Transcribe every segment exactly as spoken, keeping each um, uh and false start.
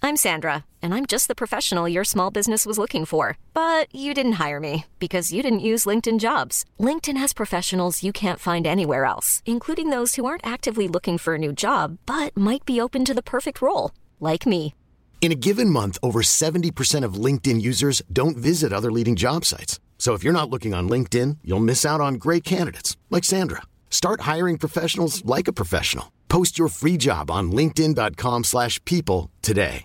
I'm Sandra, and I'm just the professional your small business was looking for. But you didn't hire me because you didn't use LinkedIn Jobs. LinkedIn has professionals you can't find anywhere else, including those who aren't actively looking for a new job, but might be open to the perfect role, like me. In a given month, over seventy percent of LinkedIn users don't visit other leading job sites. So if you're not looking on LinkedIn, you'll miss out on great candidates like Sandra. Start hiring professionals like a professional. Post your free job on linkedin.com slash people today.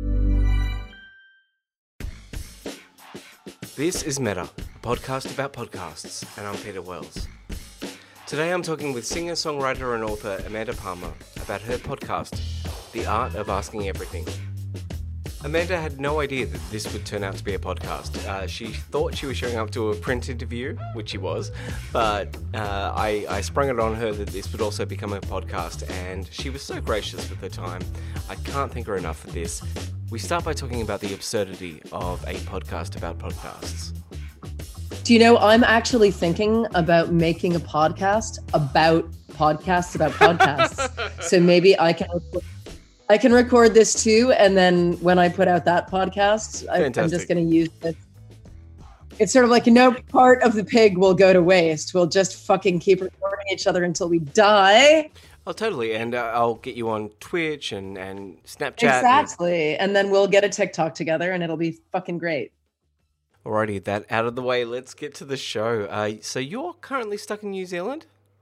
This is Meta, a podcast about podcasts, and I'm Peter Wells. Today I'm talking with singer, songwriter and author Amanda Palmer about her podcast, The Art of Asking Everything. Amanda had no idea that this would turn out to be a podcast. Uh, she thought she was showing up to a print interview, which she was, but uh, I, I sprung it on her that this would also become a podcast, and she was so gracious with her time. I can't thank her enough for this. We start by talking about the absurdity of a podcast about podcasts. Do you know, I'm actually thinking about making a podcast about podcasts about podcasts. So maybe I can... I can record this too, and then when I put out that podcast, I, I'm just going to use this. It's sort of like no part of the pig will go to waste. We'll just fucking keep recording each other until we die. Oh, totally. And uh, I'll get you on Twitch and, and Snapchat. Exactly. And... and then we'll get a TikTok together, and it'll be fucking great. Alrighty, that out of the way, let's get to the show. Uh, so you're currently stuck in New Zealand?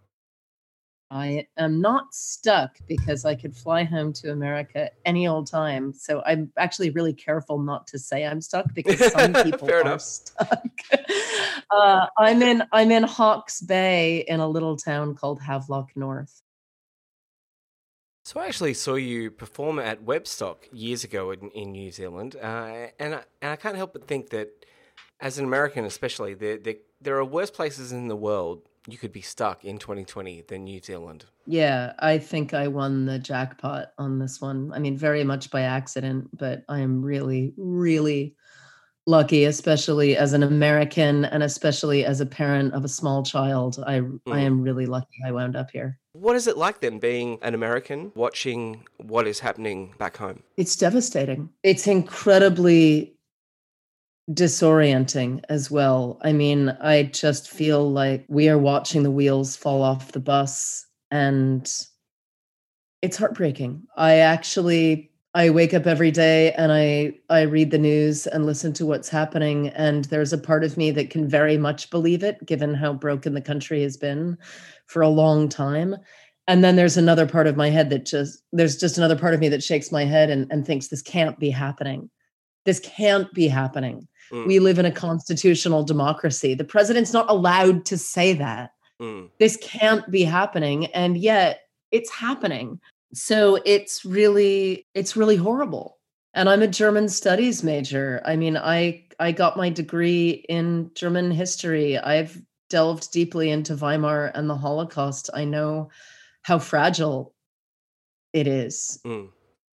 I am not stuck because I could fly home to America any old time. So I'm actually really careful not to say I'm stuck because some people are enough. stuck. uh, I'm in I'm in Hawke's Bay in a little town called Havelock North. So I actually saw you perform at Webstock years ago in, in New Zealand, uh, and, I, and I can't help but think that as an American especially, there, there, there are worse places in the world you could be stuck in twenty twenty than New Zealand. Yeah, I think I won the jackpot on this one. I mean, very much by accident, but I am really, really lucky, especially as an American and especially as a parent of a small child. I mm. I am really lucky I wound up here. What is it like then being an American watching what is happening back home? It's devastating. It's incredibly disorienting as well. I mean, I just feel like we are watching the wheels fall off the bus, and it's heartbreaking. I actually, I wake up every day and I, I read the news and listen to what's happening. And there's a part of me that can very much believe it, given how broken the country has been for a long time. And then there's another part of my head that just, there's just another part of me that shakes my head and, and thinks this can't be happening. This can't be happening. Mm. We live in a constitutional democracy. The president's not allowed to say that. Mm. This can't be happening. And yet it's happening. So it's really, it's really horrible. And I'm a German studies major. I mean, I, I got my degree in German history. I've delved deeply into Weimar and the Holocaust. I know how fragile it is. Mm.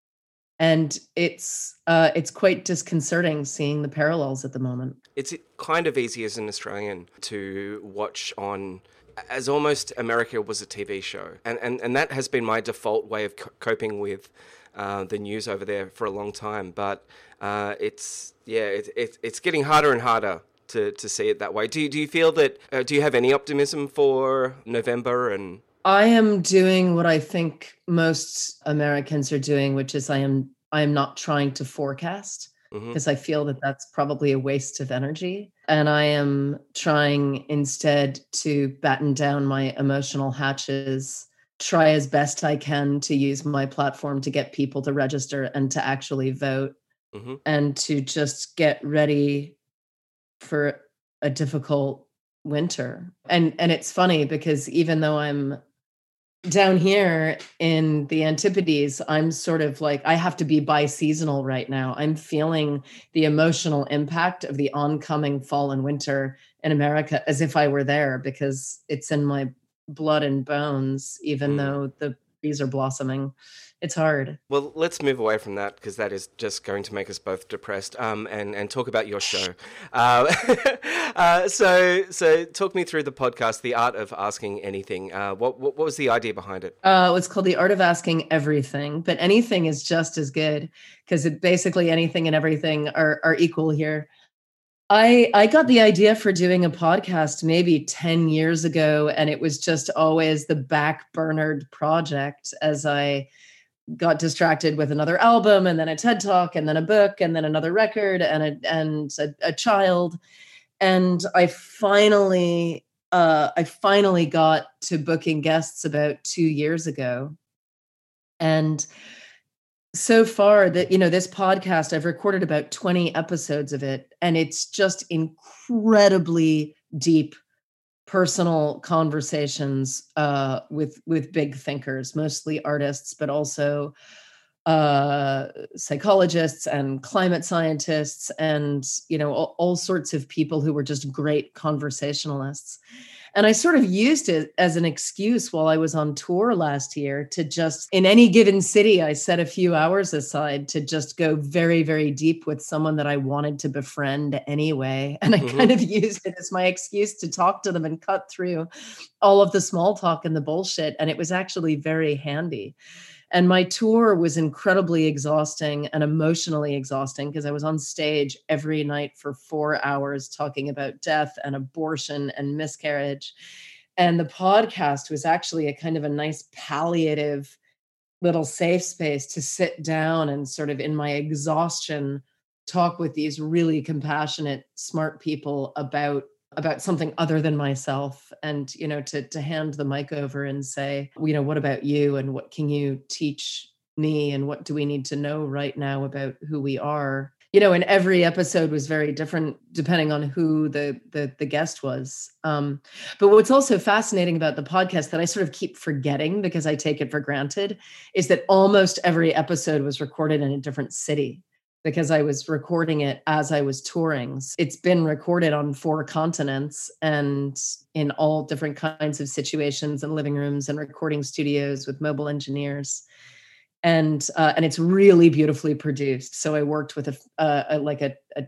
And it's uh, it's quite disconcerting seeing the parallels at the moment. It's kind of easy as an Australian to watch on, as almost America was a T V show. And and, and that has been my default way of co- coping with uh, the news over there for a long time. But uh, it's, yeah, it, it, it's getting harder and harder to, to see it that way. Do you, do you feel that, uh, do you have any optimism for November and... I am doing what I think most Americans are doing, which is I am I am not trying to forecast because mm-hmm. I feel that that's probably a waste of energy. And I am trying instead to batten down my emotional hatches, try as best I can to use my platform to get people to register and to actually vote mm-hmm. and to just get ready for a difficult winter. And and it's funny because even though I'm down here in the Antipodes, I'm sort of like, I have to be bi-seasonal right now. I'm feeling the emotional impact of the oncoming fall and winter in America as if I were there, because it's in my blood and bones, even mm. though the trees are blossoming. It's hard. Well, let's move away from that because that is just going to make us both depressed. Um, and and talk about your show. Uh, uh, so so talk me through the podcast, The Art of Asking Anything. Uh, what, what what was the idea behind it? Uh, it's called The Art of Asking Everything, but anything is just as good because it basically anything and everything are are equal here. I I got the idea for doing a podcast maybe ten years ago, and it was just always the back burnered project as I got distracted with another album and then a TED Talk and then a book and then another record and a and a, a child. And I finally uh, I finally got to booking guests about two years ago. And so far that, you know, this podcast, I've recorded about twenty episodes of it, and it's just incredibly deep personal conversations uh, with with big thinkers, mostly artists, but also uh, psychologists and climate scientists, and you know all, all sorts of people who were just great conversationalists. And I sort of used it as an excuse while I was on tour last year to just, in any given city, I set a few hours aside to just go very, very deep with someone that I wanted to befriend anyway. And I mm-hmm. kind of used it as my excuse to talk to them and cut through all of the small talk and the bullshit. And it was actually very handy. And my tour was incredibly exhausting and emotionally exhausting because I was on stage every night for four hours talking about death and abortion and miscarriage. And the podcast was actually a kind of a nice palliative little safe space to sit down and sort of in my exhaustion talk with these really compassionate, smart people about about something other than myself, and, you know, to, to hand the mic over and say, you know, what about you? And what can you teach me? And what do we need to know right now about who we are? You know, and every episode was very different depending on who the, the, the guest was. Um, but what's also fascinating about the podcast that I sort of keep forgetting because I take it for granted is that almost every episode was recorded in a different city, because I was recording it as I was touring. It's been recorded on four continents and in all different kinds of situations and living rooms and recording studios with mobile engineers. And uh, and it's really beautifully produced. So I worked with a, a, a like a, a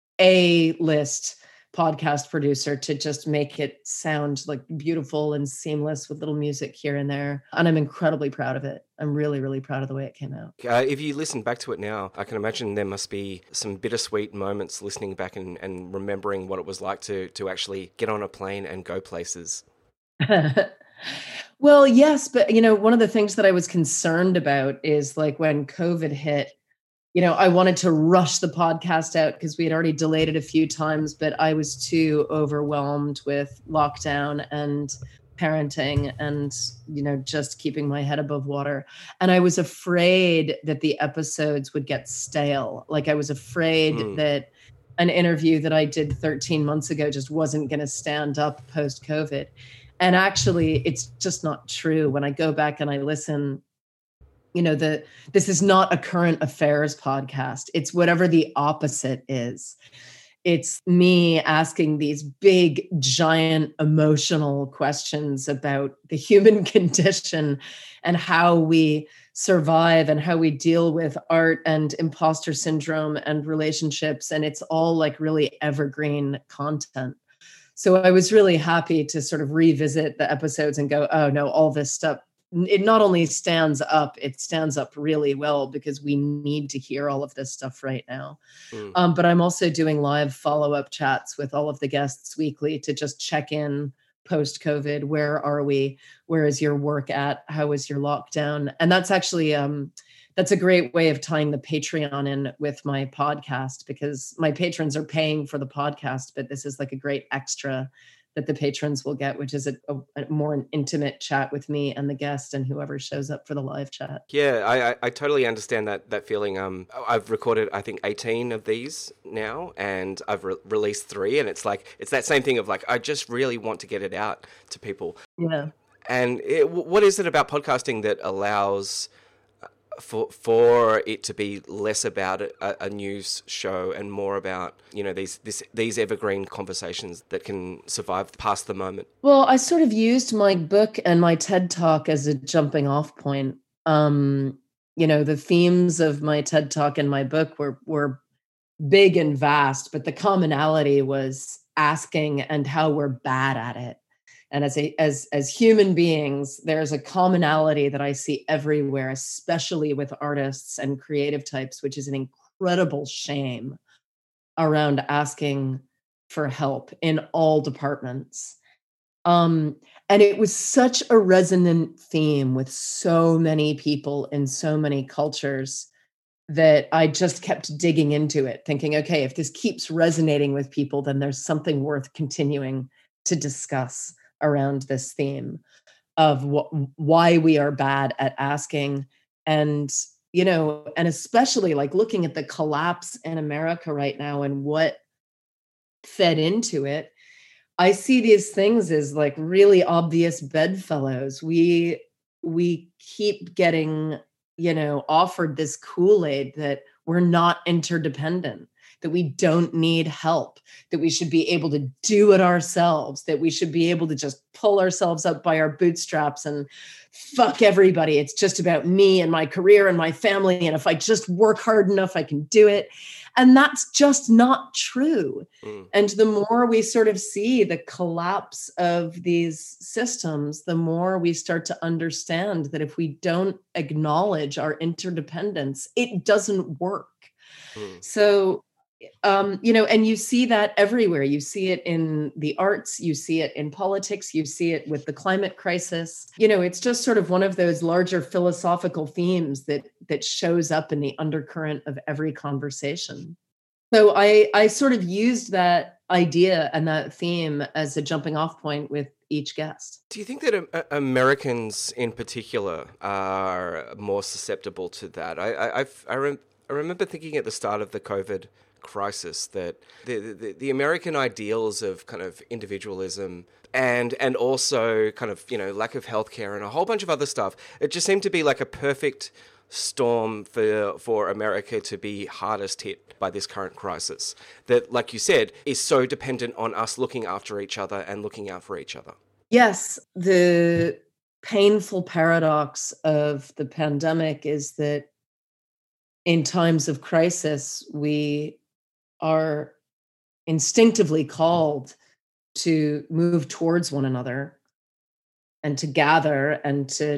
A-list podcast producer to just make it sound like beautiful and seamless with little music here and there. And I'm incredibly proud of it. I'm really, really proud of the way it came out. Uh, if you listen back to it now, I can imagine there must be some bittersweet moments listening back and, and remembering what it was like to to actually get on a plane and go places. Well, yes, but you know, one of the things that I was concerned about is like when COVID hit, you know, I wanted to rush the podcast out because we had already delayed it a few times, but I was too overwhelmed with lockdown and parenting and, you know, just keeping my head above water. And I was afraid that the episodes would get stale. Like I was afraid mm. that an interview that I did thirteen months ago just wasn't going to stand up post-COVID. And actually, it's just not true. When I go back and I listen, you know, the this is not a current affairs podcast. It's whatever the opposite is. It's me asking these big, giant emotional questions about the human condition and how we survive and how we deal with art and imposter syndrome and relationships. And it's all like really evergreen content. So I was really happy to sort of revisit the episodes and go, oh no, all this stuff, it not only stands up, it stands up really well because we need to hear all of this stuff right now. Mm. Um, but I'm also doing live follow-up chats with all of the guests weekly to just check in post-COVID. Where are we? Where is your work at? How is your lockdown? And that's actually, um, that's a great way of tying the Patreon in with my podcast, because my patrons are paying for the podcast, but this is like a great extra that the patrons will get, which is a, a, a more an intimate chat with me and the guest and whoever shows up for the live chat. Yeah, I, I, I totally understand that that feeling. Um, I've recorded, I think, eighteen of these now, and I've re- released three, and it's like, it's that same thing of like, I just really want to get it out to people. Yeah. And it, what is it about podcasting that allows for for it to be less about a, a news show and more about, you know, these this these evergreen conversations that can survive past the moment? Well, I sort of used my book and my TED Talk as a jumping off point. Um, you know, the themes of my TED Talk and my book were were big and vast, but the commonality was asking and how we're bad at it. And as a as as human beings, there's a commonality that I see everywhere, especially with artists and creative types, which is an incredible shame around asking for help in all departments. Um, and it was such a resonant theme with so many people in so many cultures that I just kept digging into it, thinking, okay, if this keeps resonating with people, then there's something worth continuing to discuss around this theme of wh- why we are bad at asking. And, you know, and especially like looking at the collapse in America right now and what fed into it, I see these things as like really obvious bedfellows. We we keep getting, you know, offered this Kool-Aid that we're not interdependent, that we don't need help, that we should be able to do it ourselves, that we should be able to just pull ourselves up by our bootstraps and fuck everybody. It's just about me and my career and my family. And if I just work hard enough, I can do it. And that's just not true. Mm. And the more we sort of see the collapse of these systems, the more we start to understand that if we don't acknowledge our interdependence, it doesn't work. Mm. So, um, you know, and you see that everywhere. You see it in the arts, you see it in politics, you see it with the climate crisis. You know, it's just sort of one of those larger philosophical themes that that shows up in the undercurrent of every conversation. So I, I sort of used that idea and that theme as a jumping off point with each guest. Do you think that uh, Americans in particular are more susceptible to that? I I, I've, I, rem- I remember thinking at the start of the COVID crisis that the, the the American ideals of kind of individualism and and also kind of, you know, lack of healthcare and a whole bunch of other stuff, it just seemed to be like a perfect storm for for America to be hardest hit by this current crisis that, like you said, is so dependent on us looking after each other and looking out for each other. Yes, the painful paradox of the pandemic is that in times of crisis, we are instinctively called to move towards one another and to gather and to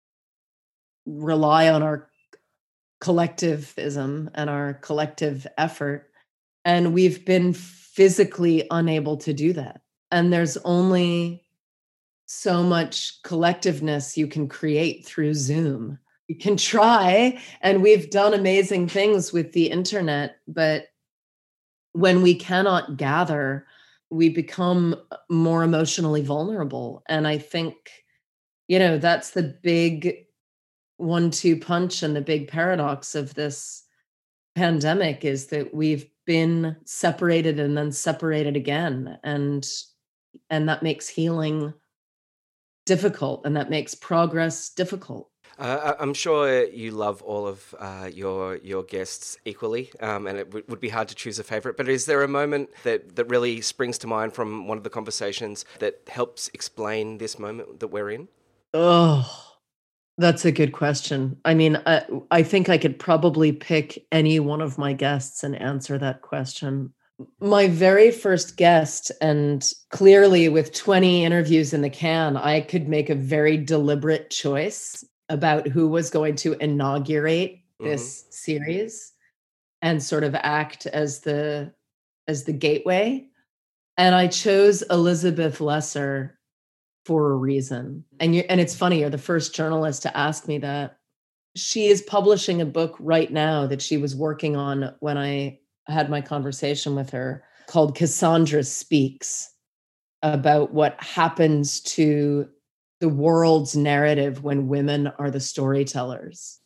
rely on our collectivism and our collective effort. And we've been physically unable to do that. And there's only so much collectiveness you can create through Zoom. You can try, and we've done amazing things with the internet, but when we cannot gather, we become more emotionally vulnerable. And I think, you know, that's the big one-two punch and the big paradox of this pandemic is that we've been separated and then separated again. And, and that makes healing difficult, and that makes progress difficult. Uh, I'm sure you love all of uh, your your guests equally, um, and it w- would be hard to choose a favourite. But is there a moment that, that really springs to mind from one of the conversations that helps explain this moment that we're in? Oh, that's a good question. I mean, I, I think I could probably pick any one of my guests and answer that question. My very first guest, and clearly with twenty interviews in the can, I could make a very deliberate choice about who was going to inaugurate this mm-hmm. series and sort of act as the as the gateway. And I chose Elizabeth Lesser for a reason. And you and it's funny, you're the first journalist to ask me that. She is publishing a book right now that she was working on when I had my conversation with her, called Cassandra Speaks, about what happens to the world's narrative when women are the storytellers.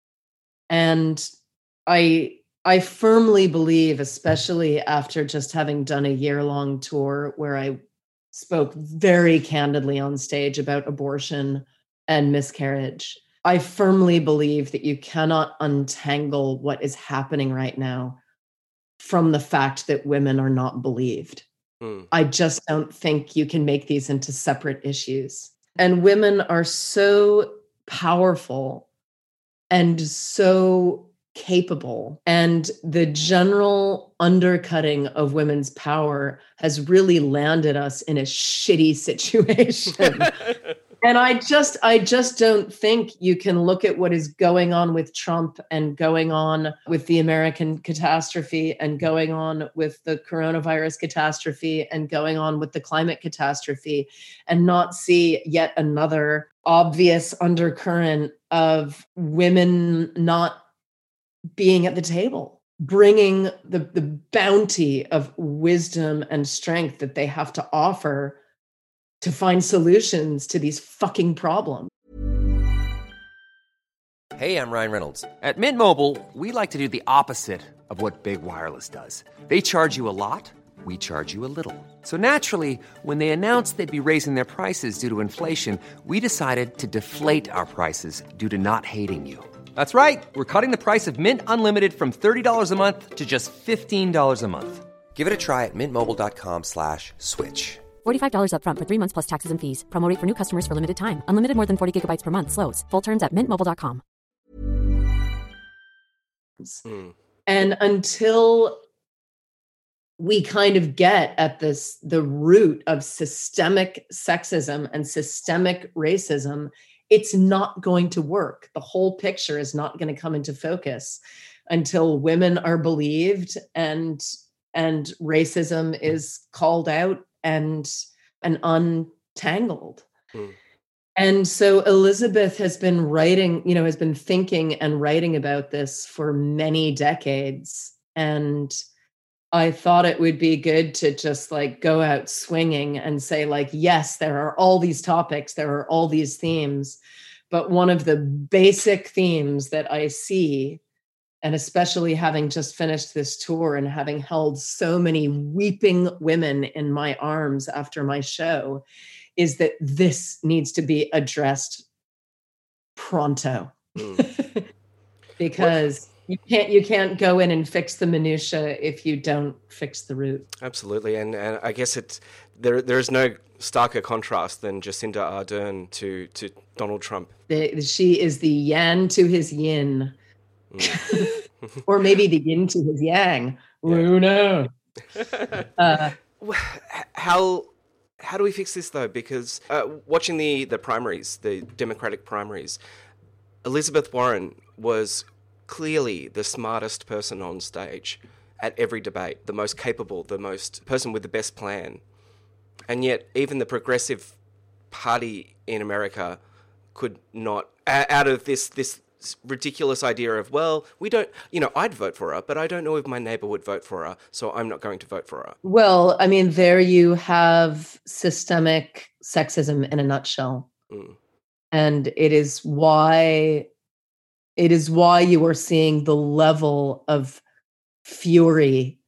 And I I firmly believe, especially after just having done a year-long tour where I spoke very candidly on stage about abortion and miscarriage, I firmly believe that you cannot untangle what is happening right now from the fact that women are not believed. Mm. I just don't think you can make these into separate issues. And women are so powerful and so capable. And the general undercutting of women's power has really landed us in a shitty situation. And I just, I just don't think you can look at what is going on with Trump and going on with the American catastrophe and going on with the coronavirus catastrophe and going on with the climate catastrophe and not see yet another obvious undercurrent of women not being at the table, bringing the, the bounty of wisdom and strength that they have to offer to find solutions to these fucking problems. Hey, I'm Ryan Reynolds. At Mint Mobile, we like to do the opposite of what Big Wireless does. They charge you a lot, we charge you a little. So naturally, when they announced they'd be raising their prices due to inflation, we decided to deflate our prices due to not hating you. That's right. We're cutting the price of Mint Unlimited from thirty dollars a month to just fifteen dollars a month. Give it a try at mintmobile.com slash switch. forty-five dollars up front for three months plus taxes and fees. Promo rate for new customers for limited time. Unlimited more than forty gigabytes per month. Slows full terms at mint mobile dot com. Mm. And until we kind of get at this, the root of systemic sexism and systemic racism, it's not going to work. The whole picture is not going to come into focus until women are believed and and racism is called out and and untangled. Mm. And so Elizabeth has been writing, you know, has been thinking and writing about this for many decades. And I thought it would be good to just like go out swinging and say like, yes, there are all these topics, there are all these themes, but one of the basic themes that I see, and especially having just finished this tour and having held so many weeping women in my arms after my show, is that this needs to be addressed pronto. Mm. Because what? You can't you can't go in and fix the minutia if you don't fix the root. Absolutely, and and I guess it's there. There is no starker contrast than Jacinda Ardern to to Donald Trump. The, she is the yang to his yin, mm. or maybe the yin to his yang. Yeah. Who knows? uh, how how do we fix this though? Because uh, watching the the primaries, the Democratic primaries, Elizabeth Warren was clearly the smartest person on stage at every debate, the most capable, the most person with the best plan. And yet even the Progressive Party in America could not, out of this this ridiculous idea of, well, we don't, you know, I'd vote for her, but I don't know if my neighbor would vote for her, so I'm not going to vote for her. Well, I mean, there you have systemic sexism in a nutshell. Mm. And it is why... It is why you are seeing the level of fury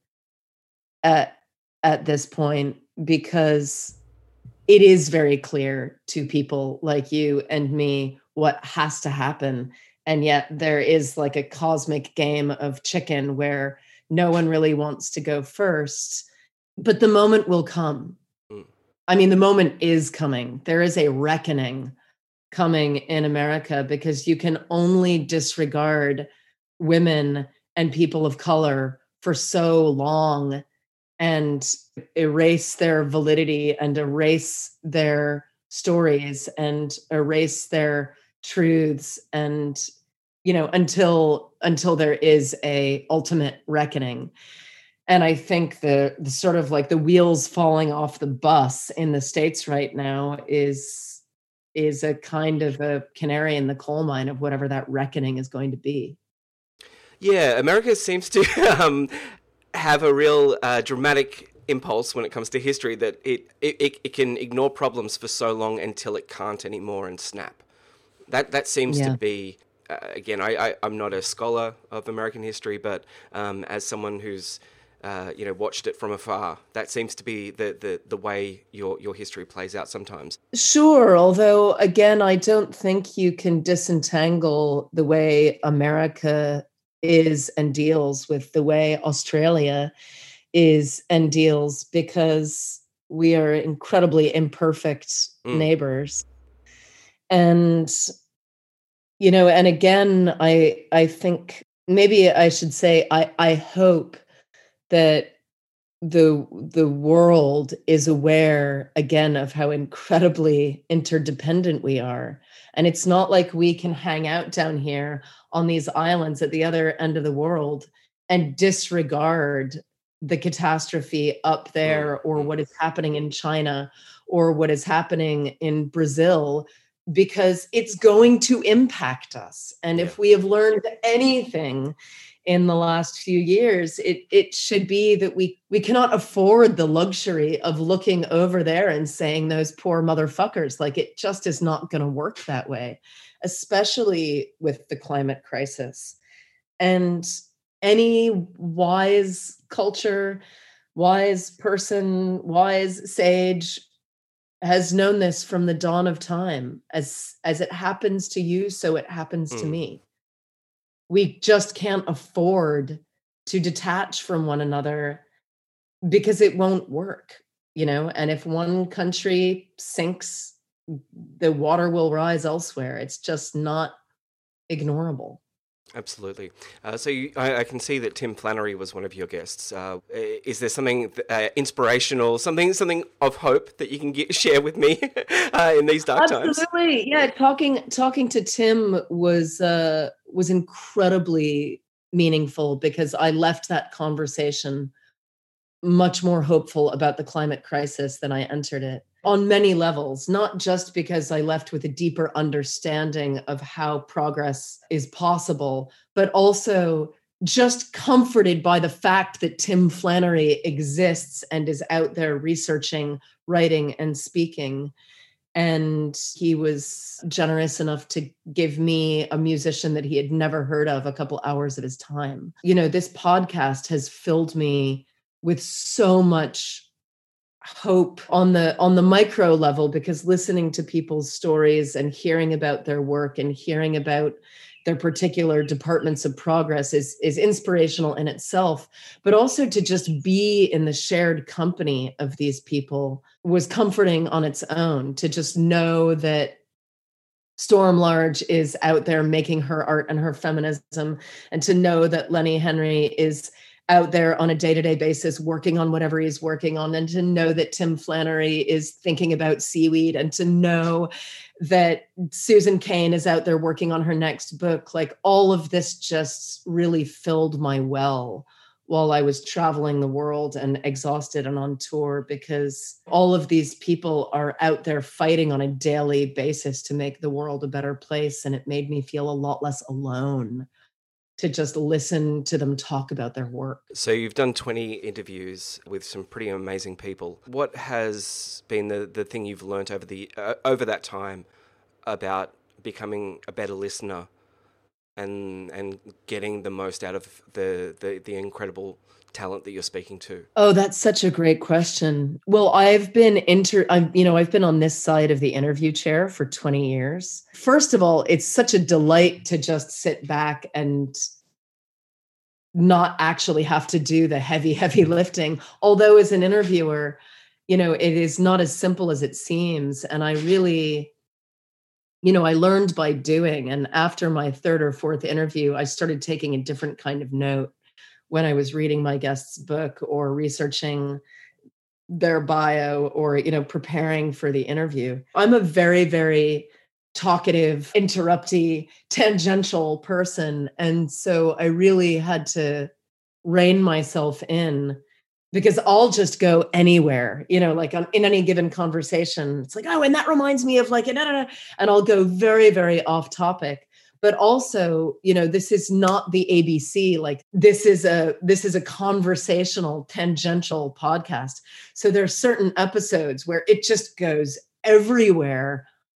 at, at this point, because it is very clear to people like you and me what has to happen. And yet there is like a cosmic game of chicken where no one really wants to go first, but the moment will come. Mm. I mean, the moment is coming. There is a reckoning coming in America, because you can only disregard women and people of color for so long and erase their validity and erase their stories and erase their truths, and you know, until until there is a ultimate reckoning. And I think the, the sort of like the wheels falling off the bus in the States right now is is a kind of a canary in the coal mine of whatever that reckoning is going to be. Yeah, America seems to um, have a real uh, dramatic impulse when it comes to history, that it, it, it can ignore problems for so long until it can't anymore and snap. That that seems yeah. to be, uh, again, I, I, I'm not a scholar of American history, but um, as someone who's uh, you know, watched it from afar. That seems to be the, the, the way your, your history plays out sometimes. Sure. Although, again, I don't think you can disentangle the way America is and deals with the way Australia is and deals, because we are incredibly imperfect Mm. neighbors. And, you know, and again, I I think maybe I should say I, I hope that the the world is aware again of how incredibly interdependent we are. And it's not like we can hang out down here on these islands at the other end of the world and disregard the catastrophe up there, Mm. or Mm. what is happening in China, or what is happening in Brazil, because it's going to impact us. And Yeah. if we have learned anything in the last few years, it it should be that we we cannot afford the luxury of looking over there and saying those poor motherfuckers. Like, it just is not going to work that way, especially with the climate crisis. And any wise culture, wise person, wise sage has known this from the dawn of time. As as it happens to you, so it happens to Mm. me. We just can't afford to detach from one another, because it won't work, you know? And if one country sinks, the water will rise elsewhere. It's just not ignorable. Absolutely. Uh, so you, I, I can see that Tim Flannery was one of your guests. Uh, is there something uh, inspirational, something something of hope that you can get, share with me uh, in these dark times? Absolutely, yeah. Talking talking to Tim was uh, was incredibly meaningful, because I left that conversation much more hopeful about the climate crisis than I entered it, on many levels, not just because I left with a deeper understanding of how progress is possible, but also just comforted by the fact that Tim Flannery exists and is out there researching, writing, and speaking. And he was generous enough to give me a musician that he had never heard of a couple hours of his time. You know, this podcast has filled me with so much hope on the on the micro level, because listening to people's stories and hearing about their work and hearing about their particular departments of progress is is inspirational in itself. But also to just be in the shared company of these people was comforting on its own. To just know that Storm Large is out there making her art and her feminism, and to know that Lenny Henry is out there on a day-to-day basis working on whatever he's working on, and to know that Tim Flannery is thinking about seaweed, and to know that Susan Cain is out there working on her next book. Like, all of this just really filled my well while I was traveling the world and exhausted and on tour, because all of these people are out there fighting on a daily basis to make the world a better place. And it made me feel a lot less alone to just listen to them talk about their work. So you've done twenty interviews with some pretty amazing people. What has been the, the thing you've learnt over the uh, over that time about becoming a better listener and and getting the most out of the, the, the incredible talent that you're speaking to? Oh, that's such a great question. Well, I've been inter I'm, you know, I've been on this side of the interview chair for twenty years. First of all, it's such a delight to just sit back and not actually have to do the heavy, heavy lifting. Although as an interviewer, you know, it is not as simple as it seems. And I really, you know, I learned by doing. And after my third or fourth interview, I started taking a different kind of note when I was reading my guest's book or researching their bio, or, you know, preparing for the interview. I'm a very, very talkative, interrupty, tangential person. And so I really had to rein myself in, because I'll just go anywhere, you know, like on, in any given conversation. It's like, oh, and that reminds me of like, and I'll go very, very off topic. But also, you know, this is not the A B C. Like, this is a this is a conversational, tangential podcast. So there are certain episodes where it just goes everywhere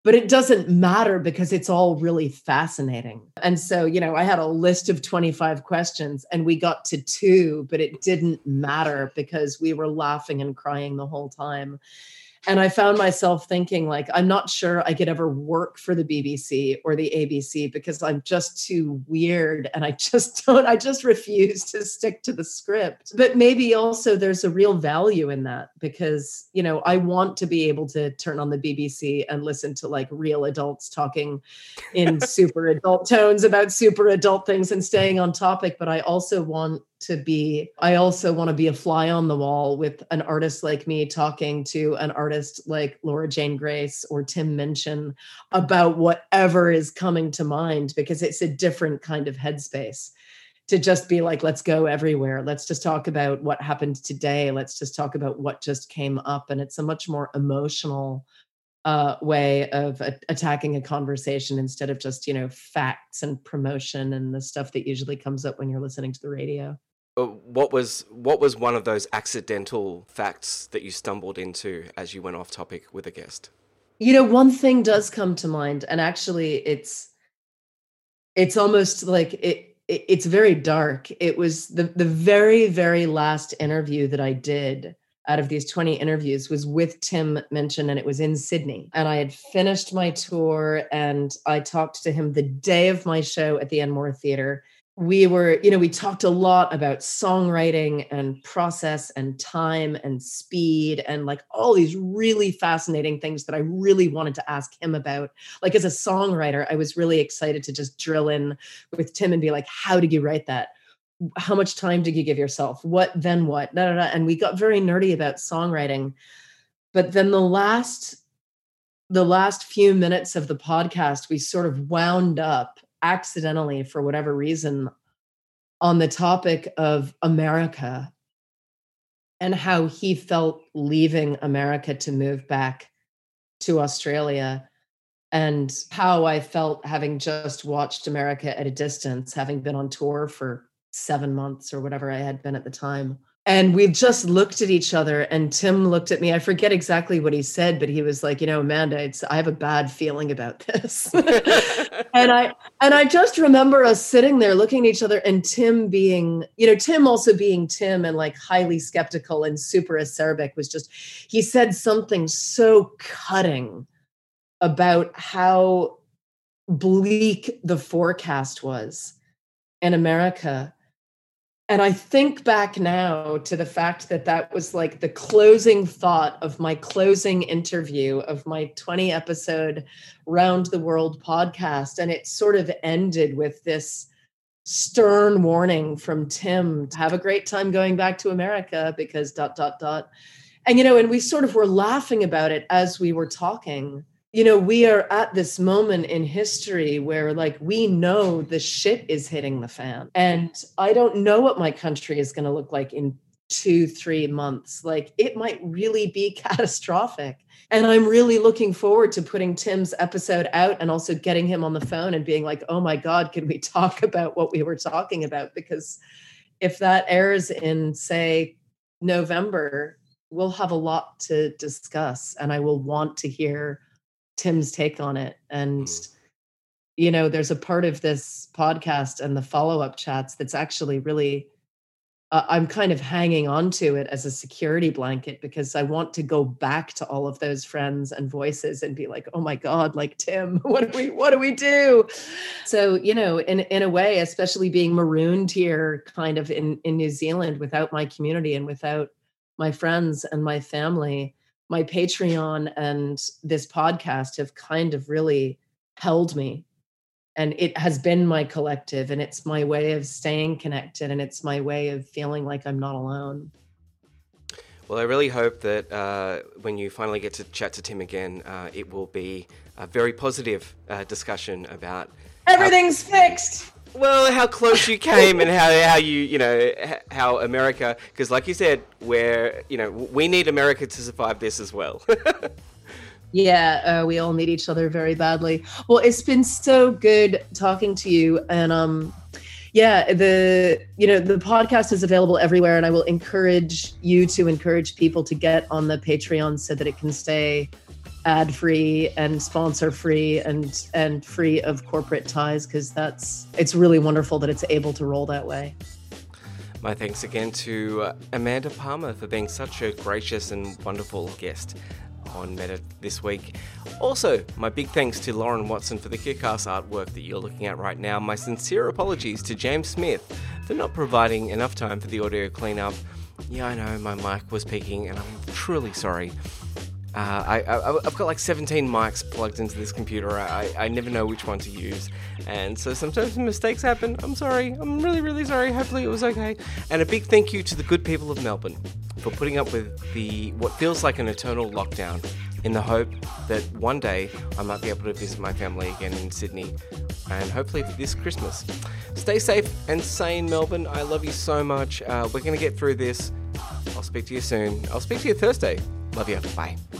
but it doesn't matter because it's all really fascinating. And so, you know, I had a list of twenty-five questions and we got to two, but it didn't matter because we were laughing and crying the whole time. And I found myself thinking, like, I'm not sure I could ever work for the B B C or the A B C because I'm just too weird. And I just don't, I just refuse to stick to the script. But maybe also there's a real value in that because, you know, I want to be able to turn on the B B C and listen to like real adults talking in super adult tones about super adult things and staying on topic. But I also want to be, I also want to be a fly on the wall with an artist like me talking to an artist like Laura Jane Grace or Tim Minchin about whatever is coming to mind, because it's a different kind of headspace to just be like, let's go everywhere. Let's just talk about what happened today. Let's just talk about what just came up. And it's a much more emotional uh, way of a- attacking a conversation instead of just, you know, facts and promotion and the stuff that usually comes up when you're listening to the radio. What was what was one of those accidental facts that you stumbled into as you went off topic with a guest? You know, one thing does come to mind, and actually it's it's almost like it, it it's very dark. It was the the very, very last interview that I did out of these twenty interviews was with Tim Minchin, and it was in Sydney. And I had finished my tour and I talked to him the day of my show at the Enmore Theatre. We were, you know, we talked a lot about songwriting and process and time and speed and like all these really fascinating things that I really wanted to ask him about. Like as a songwriter, I was really excited to just drill in with Tim and be like, how did you write that? How much time did you give yourself? What, then what? Da, da, da. And we got very nerdy about songwriting. But then the last, the last few minutes of the podcast, we sort of wound up accidentally, for whatever reason, on the topic of America and how he felt leaving America to move back to Australia, and how I felt having just watched America at a distance, having been on tour for seven months or whatever I had been at the time. And we just looked at each other and Tim looked at me. I forget exactly what he said, but he was like, you know, Amanda, it's, I have a bad feeling about this. and I, and I just remember us sitting there looking at each other and Tim being, you know, Tim also being Tim and like highly skeptical and super acerbic was just, he said something so cutting about how bleak the forecast was in America. And I think back now to the fact that that was like the closing thought of my closing interview of my twenty episode Round the World podcast. And it sort of ended with this stern warning from Tim to have a great time going back to America because dot, dot, dot. And, you know, and we sort of were laughing about it as we were talking. You know, we are at this moment in history where like we know the shit is hitting the fan. And I don't know what my country is going to look like in two, three months. Like it might really be catastrophic. And I'm really looking forward to putting Tim's episode out and also getting him on the phone and being like, oh my God, can we talk about what we were talking about? Because if that airs in, say, November, we'll have a lot to discuss and I will want to hear Tim's take on it. And, you know, there's a part of this podcast and the follow-up chats that's actually really, uh, I'm kind of hanging on to it as a security blanket because I want to go back to all of those friends and voices and be like, oh my God, like Tim, what do we, what do we do? So, you know, in, in a way, especially being marooned here kind of in, in New Zealand without my community and without my friends and my family, my Patreon and this podcast have kind of really held me, and it has been my collective, and it's my way of staying connected, and it's my way of feeling like I'm not alone. Well, I really hope that uh, when you finally get to chat to Tim again, uh, it will be a very positive uh, discussion about everything's how- fixed. Well, how close you came and how, how you, you know, how America, because like you said, we're, you know, we need America to survive this as well. Yeah, uh, we all need each other very badly. Well, it's been so good talking to you. And um, yeah, the, you know, the podcast is available everywhere. And I will encourage you to encourage people to get on the Patreon so that it can stay ad-free and sponsor-free and and free of corporate ties, because that's it's really wonderful that it's able to roll that way. My thanks again to uh, Amanda Palmer for being such a gracious and wonderful guest on Meta this week. Also, my big thanks to Lauren Watson for the kick-ass artwork that you're looking at right now. My sincere apologies to James Smith for not providing enough time for the audio cleanup. Yeah, I know, my mic was peaking, and I'm truly sorry. Uh, I, I, I've got like seventeen mics plugged into this computer. I, I never know which one to use. And so sometimes mistakes happen. I'm sorry. I'm really, really sorry. Hopefully it was okay. And a big thank you to the good people of Melbourne for putting up with the what feels like an eternal lockdown, in the hope that one day I might be able to visit my family again in Sydney, and hopefully this Christmas. Stay safe and sane, Melbourne. I love you so much. Uh, we're going to get through this. I'll speak to you soon. I'll speak to you Thursday. Love you. Bye.